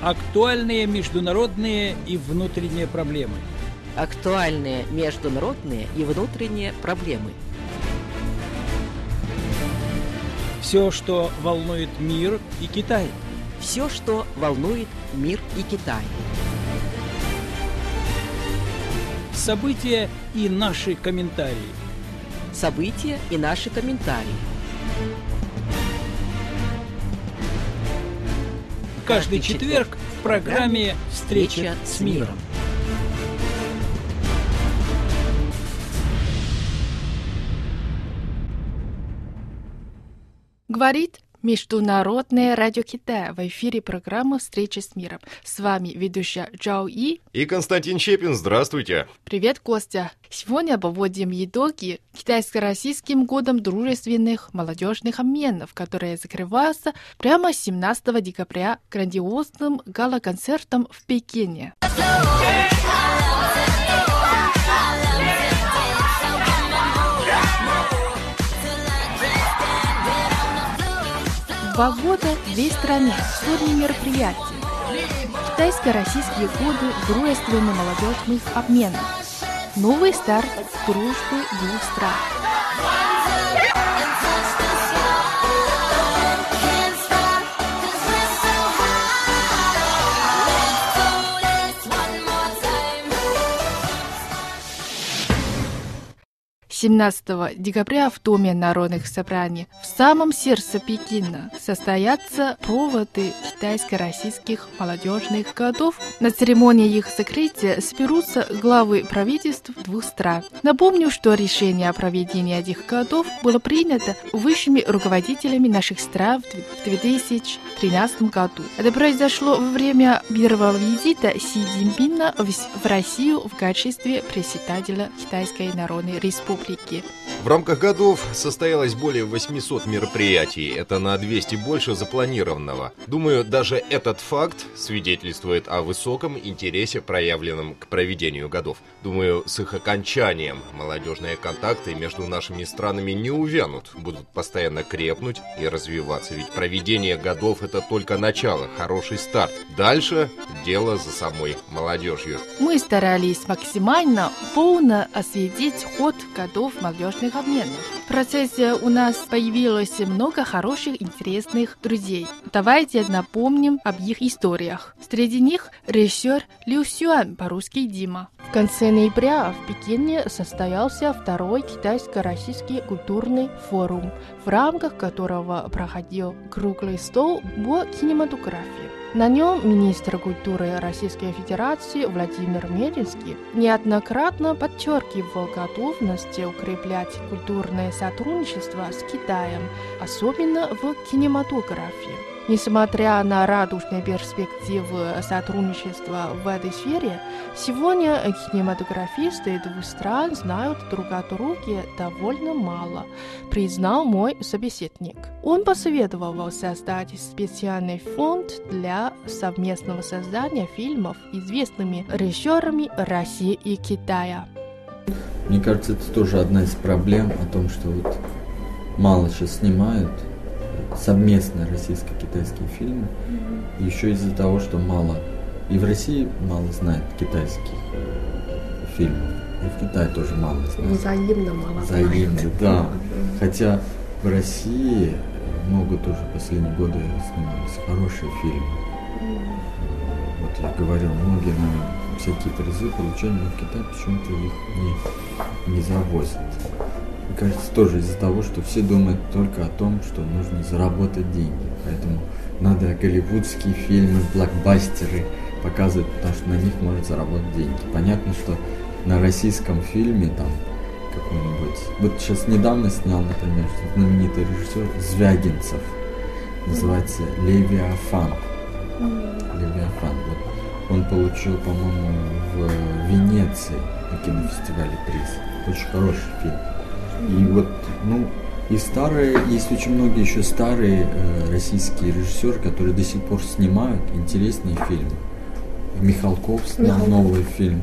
Актуальные международные и внутренние проблемы. Актуальные международные и внутренние проблемы. Все, что волнует мир и Китай. Все, что волнует мир и Китай. События и наши комментарии. События и наши комментарии. Каждый четверг в программе «Встреча с миром». Говорит Международное радио Китая. В эфире программа «Встреча с миром». С вами ведущая Джао И и Константин Щепин. Здравствуйте. Привет, Костя. Сегодня подводим итоги Китайско-российским годом дружественных молодежных обменов, которые закрываются прямо 17 декабря грандиозным гала-концертом в Пекине. Два года в всей стране сотни мероприятий. Китайско-российские годы дружественных молодежных обменов. Новый старт дружбы двух стран. – 17 декабря в Доме народных собраний в самом сердце Пекина состоятся проводы китайско-российских молодежных годов. На церемонии их закрытия соберутся главы правительств двух стран. Напомню, что решение о проведении этих годов было принято высшими руководителями наших стран в 2013 году. Это произошло во время первого визита Си Цзиньпина в Россию в качестве председателя Китайской Народной Республики. В рамках годов состоялось более 800 мероприятий. Это на 200 больше запланированного. Думаю, даже этот факт свидетельствует о высоком интересе, проявленном к проведению годов. Думаю, с их окончанием молодежные контакты между нашими странами не увянут, будут постоянно крепнуть и развиваться. Ведь проведение годов – это только начало, хороший старт. Дальше дело за самой молодежью. Мы старались максимально полно осветить ход годов молодежных обменов. В процессе у нас появилось много хороших, интересных друзей. Давайте напомним об их историях. Среди них режиссер Лю Сюань, по-русски Дима. В конце ноября в Пекине состоялся второй китайско-российский культурный форум, в рамках которого проходил круглый стол по кинематографии. На нем министр культуры Российской Федерации Владимир Мединский неоднократно подчеркивал готовность укреплять культурное сотрудничество с Китаем, особенно в кинематографии. Несмотря на радужные перспективы сотрудничества в этой сфере, сегодня кинематографисты двух стран знают друг о друге довольно мало, признал мой собеседник. Он посоветовал создать специальный фонд для совместного создания фильмов известными режиссерами России и Китая. Мне кажется, это тоже одна из проблем о том, что вот мало сейчас снимают совместно российско-китайские фильмы, еще из-за того, что мало и в России мало знает китайских фильмов, и в Китае тоже мало знает. Взаимно мало. Взаимно, да. Хотя в России много тоже в последние годы снимались хорошие фильмы. Вот я говорил, многие, наверное, всякие призы получали, но в Китае почему-то их не завозят. Мне кажется, тоже из-за того, что все думают только о том, что нужно заработать деньги. Поэтому надо голливудские фильмы, блокбастеры показывать, потому что на них можно заработать деньги. Понятно, что на российском фильме там какой-нибудь... Вот сейчас недавно снял, например, знаменитый режиссер Звягинцев. Называется «Левиафан». «Левиафан». Вот он получил, по-моему, в Венеции на кинофестивале приз. Очень хороший фильм. И вот, и старые, есть очень многие еще старые российские режиссеры, которые до сих пор снимают интересные фильмы. Михалков снял новый фильм,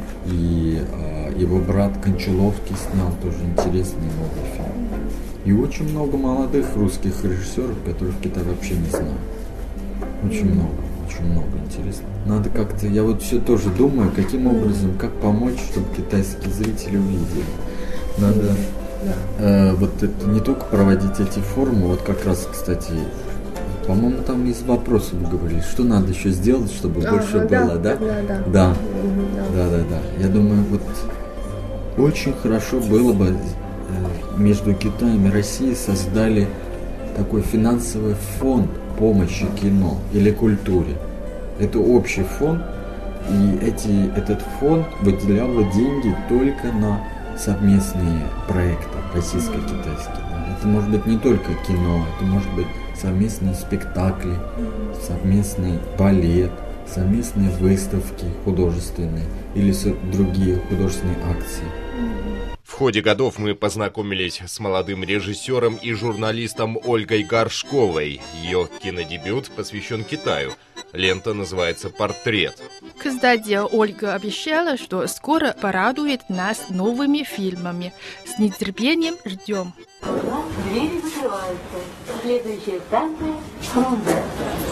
и его брат Кончаловский снял тоже интересный новый фильм. И очень много молодых русских режиссеров, которых в Китае вообще не знают. Очень много. очень много интересного. Надо как-то, я вот все тоже думаю, каким образом, как помочь, чтобы китайские зрители увидели. Надо вот это не только проводить эти форумы, вот как раз, кстати, по-моему, там из вопросов вы говорили, что надо еще сделать, чтобы больше было, да? Да. Я думаю, вот очень хорошо было бы между Китаем и Россией создали такой финансовый фонд помощи кино или культуре. Это общий фонд, и этот фонд выделял деньги только на совместные проекты российско-китайские. Это может быть не только кино, это может быть совместные спектакли, совместный балет, совместные выставки художественные или другие художественные акции. В ходе годов мы познакомились с молодым режиссером и журналистом Ольгой Горшковой. Ее кинодебют посвящен Китаю. Лента называется «Портрет». Кстати, Ольга обещала, что скоро порадует нас новыми фильмами. С нетерпением ждем. Двери закрываются. Следующая станция – Хромберг.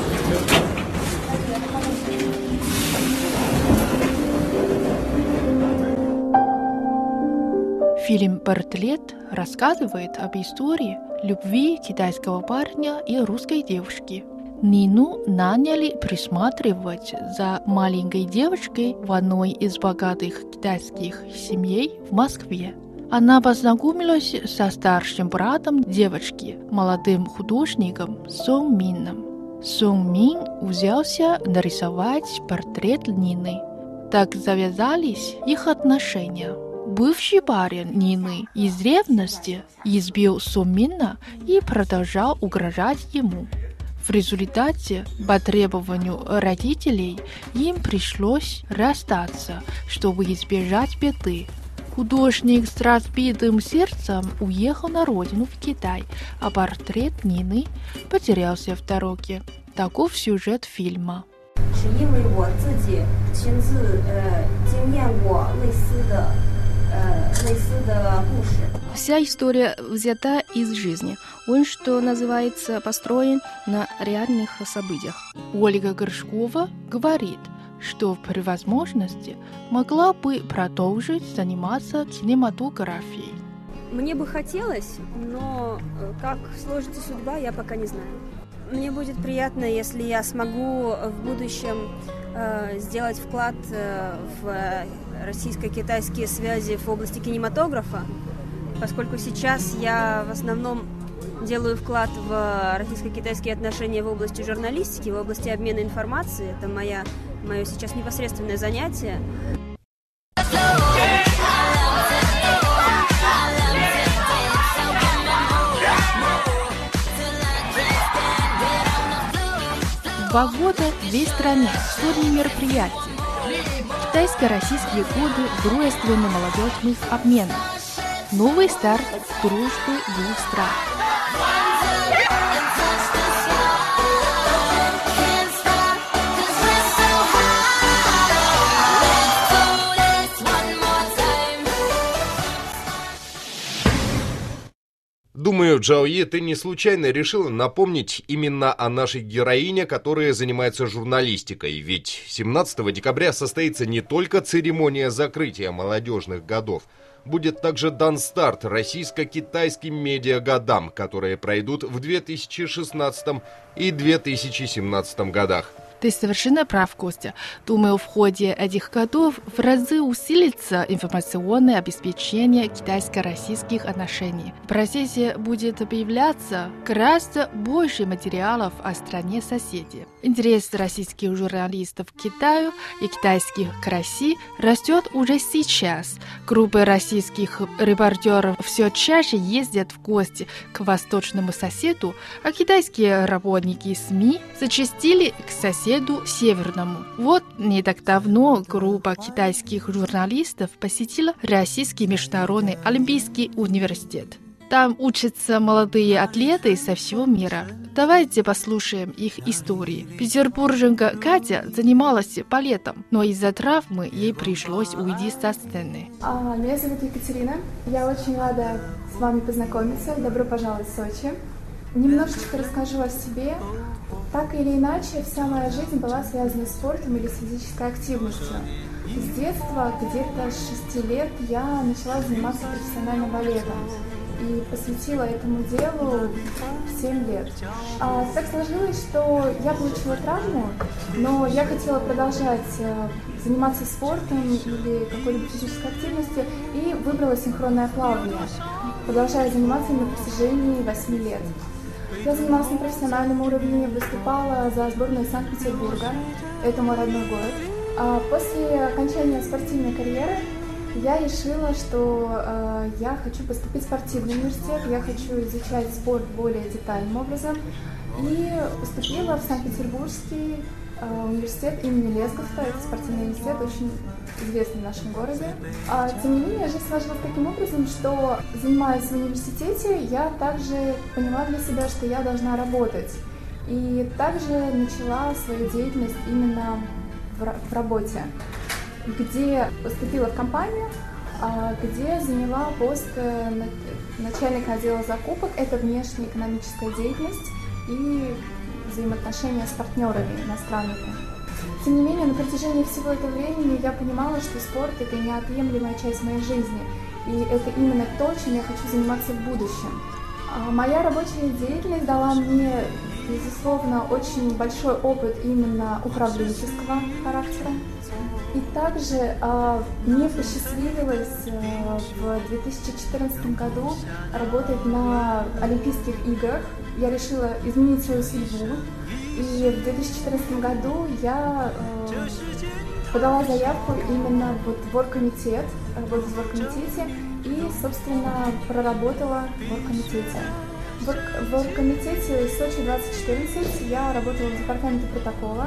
Фильм «Портрет» рассказывает об истории любви китайского парня и русской девушки. Нину наняли присматривать за маленькой девочкой в одной из богатых китайских семей в Москве. Она познакомилась со старшим братом девочки, молодым художником Сон Мином. Сон Мин взялся нарисовать портрет Нины. Так завязались их отношения. Бывший парень Нины из ревности избил Сон Мина и продолжал угрожать ему. В результате, по требованию родителей, им пришлось расстаться, чтобы избежать беды. Художник с разбитым сердцем уехал на родину в Китай, а портрет Нины потерялся в дороге. Таков сюжет фильма. Вся история взята из жизни. Он, что называется, построен на реальных событиях. Ольга Горшкова говорит, что при возможности могла бы продолжить заниматься кинематографией. Мне бы хотелось, но как сложится судьба, я пока не знаю. Мне будет приятно, если я смогу в будущем сделать вклад в российско-китайские связи в области кинематографа, поскольку сейчас я в основном делаю вклад в российско-китайские отношения в области журналистики, в области обмена информацией. Это мое сейчас непосредственное занятие. Два года в две страны, сотни мероприятий. Китайско-российские годы дружественно-молодежных обменов. Новый старт дружбы двух стран. Думаю, Джаои, ты не случайно решила напомнить именно о нашей героине, которая занимается журналистикой. Ведь 17 декабря состоится не только церемония закрытия молодежных годов. Будет также дан старт российско-китайским медиагодам, которые пройдут в 2016 и 2017 годах. Ты совершенно прав, Костя. Думаю, в ходе этих годов в разы усилится информационное обеспечение китайско-российских отношений. В процессе будет появляться гораздо больше материалов о стране-соседи. Интерес российских журналистов к Китаю и китайских к России растет уже сейчас. Группы российских репортеров все чаще ездят в гости к восточному соседу, а китайские работники СМИ зачастили к соседу северному. Вот не так давно группа китайских журналистов посетила Российский международный олимпийский университет. Там учатся молодые атлеты со всего мира. Давайте послушаем их истории. Петербурженка Катя занималась балетом, но из-за травмы ей пришлось уйти со сцены. Меня зовут Екатерина. Я очень рада с вами познакомиться. Добро пожаловать в Сочи. Немножечко расскажу о себе. Так или иначе, вся моя жизнь была связана с спортом или с физической активностью. С детства, где-то с 6 лет, я начала заниматься профессиональным балетом и посвятила этому делу 7 лет. Так сложилось, что я получила травму, но я хотела продолжать заниматься спортом или какой-либо физической активностью и выбрала синхронное плавание, продолжая заниматься на протяжении 8 лет. Я занималась на профессиональном уровне, выступала за сборную Санкт-Петербурга, это мой родной город. После окончания спортивной карьеры я решила, что я хочу поступить в спортивный университет, я хочу изучать спорт более детальным образом, и поступила в Санкт-Петербургский университет имени Лесковца. Это спортивный университет, очень известный в нашем городе. Тем не менее, жизнь сложилась таким образом, что, занимаясь в университете, я также поняла для себя, что я должна работать. И также начала свою деятельность именно в работе, где поступила в компанию, где заняла пост начальника отдела закупок. Это внешняя экономическая деятельность и взаимоотношения с партнерами иностранными. Тем не менее, на протяжении всего этого времени я понимала, что спорт — это неотъемлемая часть моей жизни, и это именно то, чем я хочу заниматься в будущем. Моя рабочая деятельность дала мне, безусловно, очень большой опыт именно управленческого характера. И также мне посчастливилось в 2014 году работать на Олимпийских играх. Я решила изменить свою судьбу, и в 2014 году я подала заявку именно в оргкомитет, работать в оргкомитете, и, собственно, проработала в оргкомитете. В оргкомитете Сочи 2014 я работала в департаменте протокола,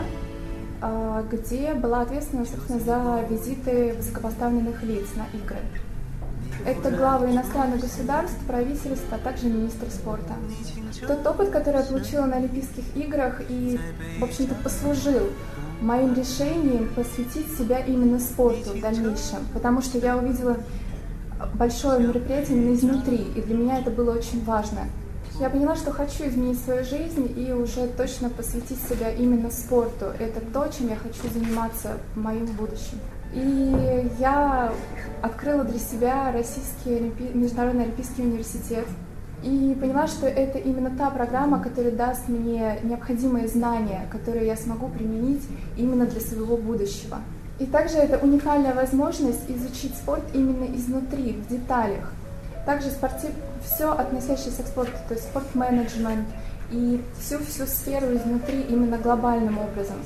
где была ответственна, собственно, за визиты высокопоставленных лиц на игры. Это главы иностранных государств, правительств, а также министр спорта. Тот опыт, который я получила на Олимпийских играх, и, в общем-то, послужил моим решением посвятить себя именно спорту в дальнейшем, потому что я увидела большое мероприятие именно изнутри, и для меня это было очень важно. Я поняла, что хочу изменить свою жизнь и уже точно посвятить себя именно спорту. Это то, чем я хочу заниматься в моем будущем. И я открыла для себя Российский международный олимпийский университет и поняла, что это именно та программа, которая даст мне необходимые знания, которые я смогу применить именно для своего будущего. И также это уникальная возможность изучить спорт именно изнутри, в деталях. Также все относящееся к спорту, то есть спорт-менеджмент и всю сферу изнутри именно глобальным образом.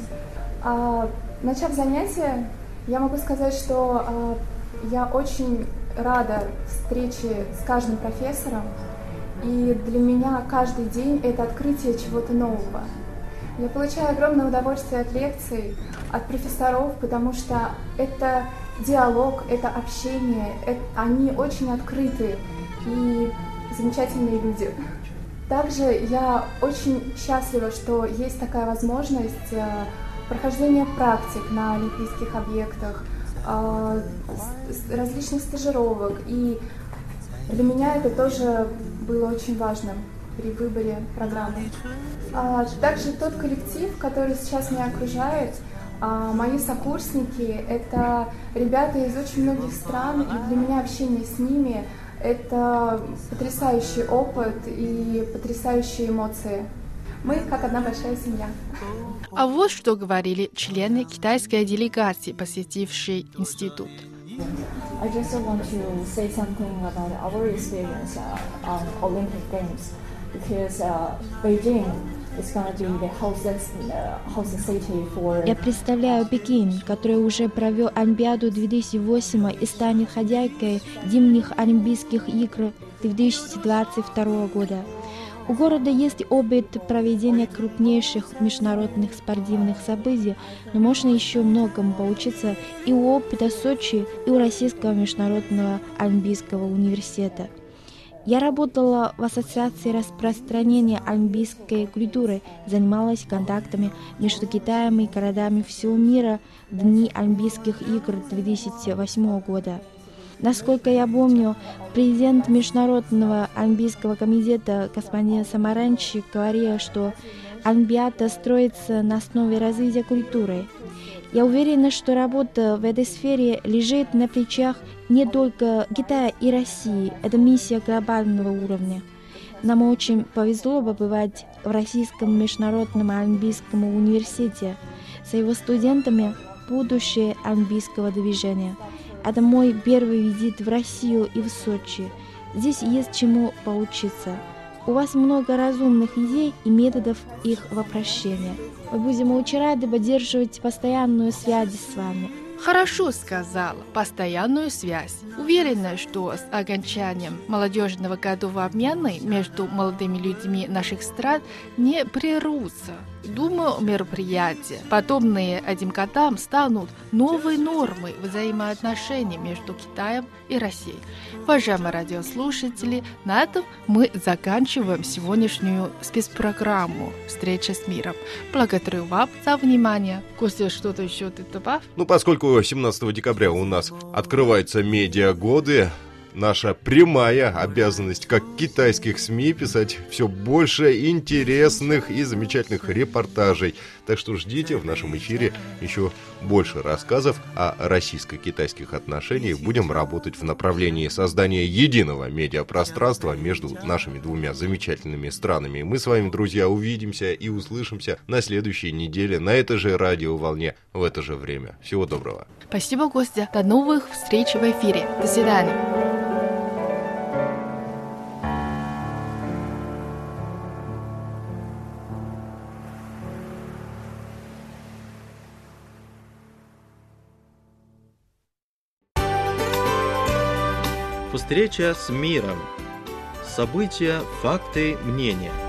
Начав занятия, я могу сказать, что я очень рада встрече с каждым профессором, и для меня каждый день это открытие чего-то нового. Я получаю огромное удовольствие от лекций, от профессоров, потому что это диалог, это общение, они очень открытые и замечательные люди. Также я очень счастлива, что есть такая возможность прохождения практик на олимпийских объектах, различных стажировок, и для меня это тоже было очень важным при выборе программы. Также тот коллектив, который сейчас меня окружает, мои сокурсники, это ребята из очень многих стран, и для меня общение с ними — это потрясающий опыт и потрясающие эмоции. Мы как одна большая семья. А вот что говорили члены китайской делегации, посетившей институт. I just want to say something about our experience on Olympic Games, because Beijing is going to be the host city for. Я представляю Пекин, который уже провел Олимпиаду 2008 и станет хозяйкой зимних Олимпийских игр 2022 года. У города есть опыт проведения крупнейших международных спортивных событий, но можно еще многому поучиться и у опыта Сочи, и у Российского международного олимпийского университета. Я работала в Ассоциации распространения олимпийской культуры, занималась контактами между Китаем и городами всего мира в дни Олимпийских игр 2008 года. Насколько я помню, президент Международного Олимпийского комитета господин Самаранчи говорил, что Олимпиада строится на основе развития культуры. Я уверена, что работа в этой сфере лежит на плечах не только Китая и России. Это миссия глобального уровня. Нам очень повезло побывать в Российском международном олимпийском университете с его студентами будущее олимпийского движения. Это мой первый визит в Россию и в Сочи. Здесь есть чему поучиться. У вас много разумных идей и методов их воплощения. Мы будем очень рады поддерживать постоянную связь с вами. Хорошо сказала. Постоянную связь. Уверена, что с окончанием молодежного годового обмена между молодыми людьми наших стран не прервутся. Думаю, мероприятия, подобные этим годам, станут новой нормой взаимоотношений между Китаем и Россией. Уважаемые радиослушатели, на этом мы заканчиваем сегодняшнюю спецпрограмму «Встреча с миром». Благодарю вас за внимание. Костя, что-то еще ты добавь? Поскольку 17 декабря у нас открываются медиагоды, наша прямая обязанность, как китайских СМИ, писать все больше интересных и замечательных репортажей. Так что ждите в нашем эфире еще больше рассказов о российско-китайских отношениях. Будем работать в направлении создания единого медиапространства между нашими двумя замечательными странами. Мы с вами, друзья, увидимся и услышимся на следующей неделе на этой же радиоволне в это же время. Всего доброго. Спасибо, Костя. До новых встреч в эфире. До свидания. Встреча с миром. События, факты, мнения.